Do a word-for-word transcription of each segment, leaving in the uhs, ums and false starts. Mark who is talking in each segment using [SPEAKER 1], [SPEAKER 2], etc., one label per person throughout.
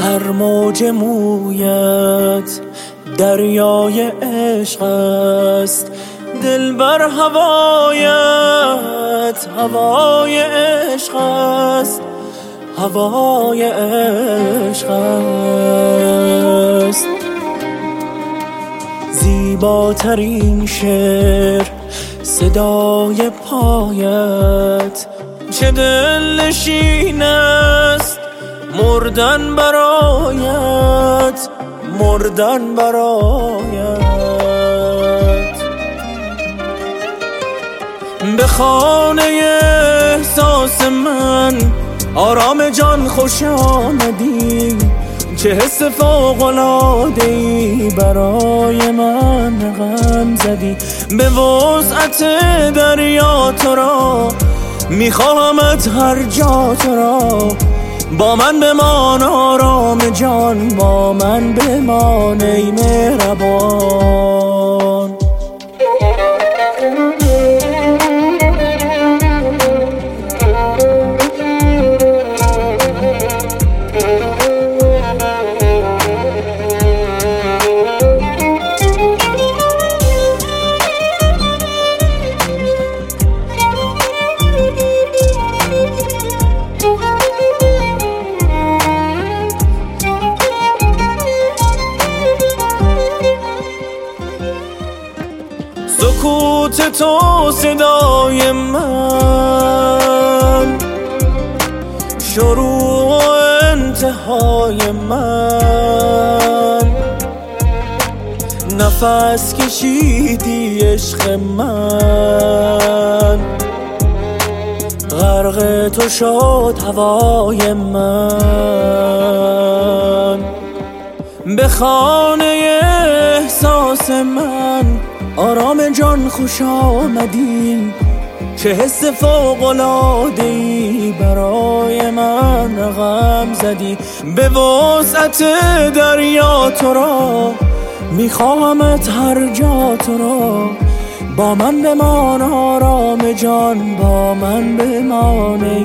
[SPEAKER 1] هر موج مویت دریای عشق است، دل بر هوایت هوای عشق است، هوای عشق است. زیباترین شعر صدای پایت، چه دلنشین است مردن برایت، مردن برایت. به خانه احساس من آرام جان خوش آمدی، چه حس فوق‌العاده‌ای برای من غم زدی. به وسعت دریا تو را میخواهمت هر جا تو را، با من بمان آرام جان، با من بمان ای مهربان. سکوت تو صدای من، شروع و انتهای من. نفس کشیدی عشق من، غرق تو شد هوای من. به خانه احساس من آرام جان خوش آمدی، چه حس فوق‌العاده‌ای برای من غم زدی. به وسعت دریا تو را میخواهمت هر جا تو را، با من بمان آرام جان، با من بمان ای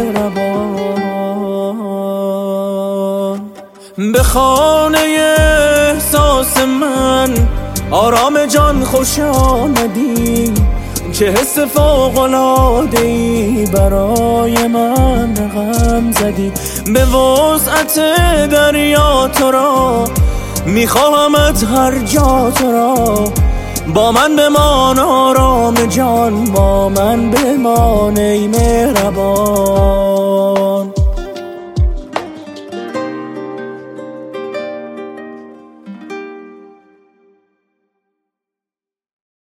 [SPEAKER 1] مهربان. به خانه احساس من آرام جان خوش آمدی، چه حس فوق‌العاده‌ای برای من غم زدی. به وسعت دریا تو را میخواهمت هر جا تو را، با من بمان آرام جان، با من بمان ای مهربان.